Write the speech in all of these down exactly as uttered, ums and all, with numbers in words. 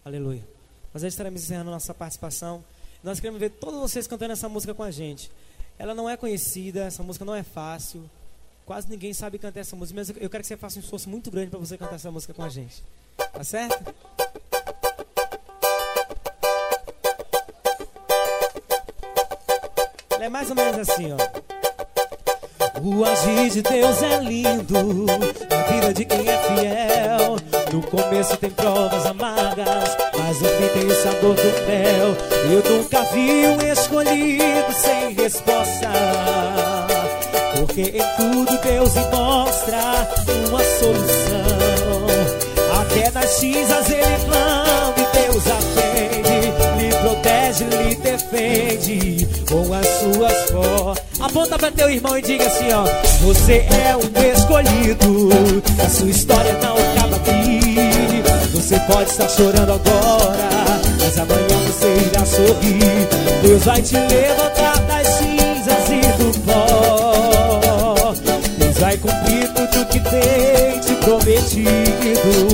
Aleluia. Nós já estaremos encerrando a nossa participação. Nós queremos ver todos vocês cantando essa música com a gente. Ela não é conhecida, essa música não é fácil. Quase ninguém sabe cantar essa música. Mas eu quero que você faça um esforço muito grande para você cantar essa música com a gente. Tá certo? Ela é mais ou menos assim, ó. O agir de Deus é lindo na vida de quem é fiel. No começo tem provas amargas, mas no fim tem o sabor do mel. Eu nunca vi um escolhido sem resposta, porque em tudo Deus mostra uma solução. Até nas cinzas ele clama e Deus atende, lhe protege, lhe defende com as suas forças. Aponta pra teu irmão e diga assim, ó: você é um escolhido, a sua história não acaba aqui. Você pode estar chorando agora, mas amanhã você irá sorrir. Deus vai te levantar das cinzas e do pó. Deus vai cumprir tudo que tem te prometido.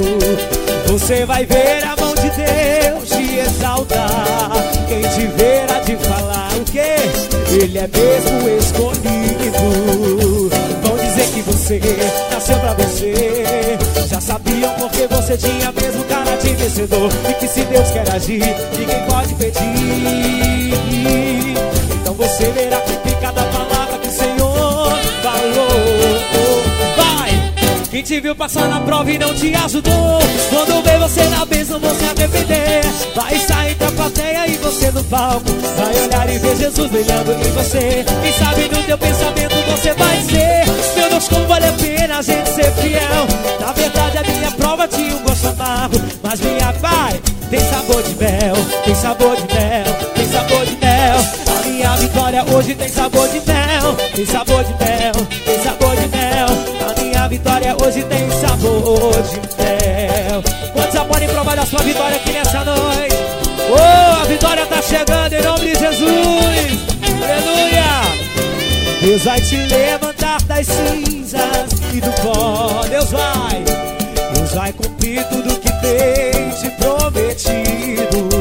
Você vai ver a mão de Deus te exaltar. Quem te ver há de falar o quê? Ele é mesmo escolhido. Vão dizer que você nasceu pra vencer. Já sabiam porque você tinha mesmo cara de vencedor. E que se Deus quer agir, ninguém pode pedir. Então você verá que cada palavra que o Senhor falou. Vai! Quem te viu passar na prova e não te ajudou, quando vê você na bênção vão se arrepender. Vai sair da plateia e você no palco vai olhar e ver Jesus brilhando em você. Quem sabe no teu pensamento você vai dizer: meu Deus, como vale a pena a gente ser fiel. Na verdade a minha prova tinha um gosto amargo, mas minha vai tem sabor de mel, tem sabor de mel, tem sabor de mel. A minha vitória hoje tem sabor de mel, tem sabor de mel, tem sabor de mel. A minha vitória hoje tem sabor de mel. Quantos já podem provar da sua vitória aqui nessa noite? Oh, a vitória tá chegando em nome de Jesus. Aleluia. Deus vai te levantar das cinzas e do pó. Deus vai, Deus vai cumprir tudo que tem te prometido.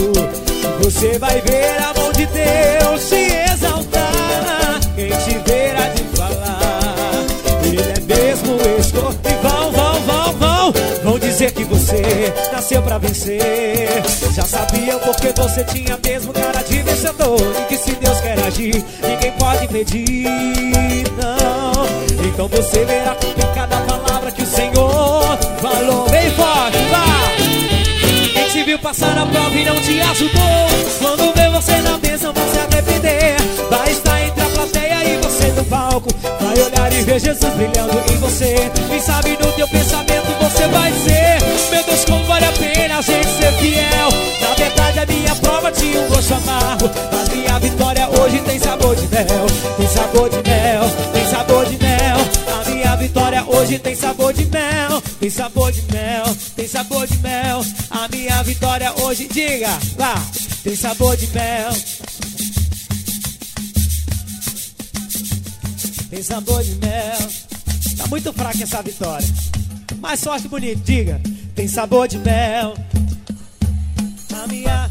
Você vai ver a mão de Deus te exaltar. Quem te ver há de falar, Ele é mesmo escolhido. E vão, vão, vão, vão Vão dizer que você nasceu pra vencer. Já sabiam porque você tinha mesmo cara de vencedor. E que se Deus quer agir, ninguém pode impedir, não. Então você verá em cada palavra que o Senhor falou. Bem forte, vai! Quem te viu passar na prova e não te ajudou, quando vê você na bênção vão se arrepender. Vai estar entre a plateia e você no palco, vai olhar e ver Jesus brilhando em você. Quem sabe no teu pensamento você vai dizer: meu Deus, como vale a pena a gente ser fiel. Na verdade a minha prova tinha um gosto amargo, mas minha vitória hoje tem sabor de mel, tem sabor de mel, tem sabor de mel. A minha vitória hoje tem sabor de mel, tem sabor de mel, tem sabor de mel. A minha vitória hoje, diga lá, tem sabor de mel, tem sabor de mel. Tá muito fraca essa vitória. Mais forte e bonito, diga: tem sabor de mel. A minha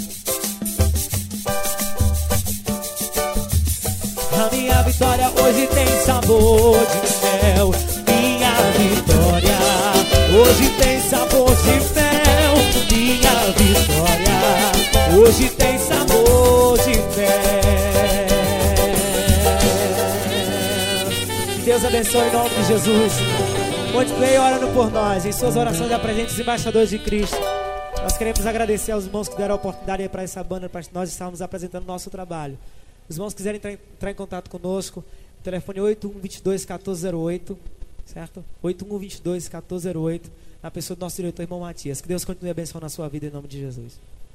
A minha vitória hoje tem sabor de mel. Minha vitória hoje tem sabor de mel. Minha vitória hoje tem sabor de mel. Que Deus abençoe em nome de Jesus. Continue orando por nós. Em suas orações apresente os embaixadores de Cristo. Nós queremos agradecer aos irmãos que deram a oportunidade para essa banda, para nós estarmos apresentando o nosso trabalho. Os irmãos que quiserem entrar, entrar em contato conosco, o telefone é oito um dois dois, um quatro zero oito, certo? oito um dois dois, um quatro zero oito, na pessoa do nosso diretor, irmão Matias. Que Deus continue abençoando a sua vida em nome de Jesus.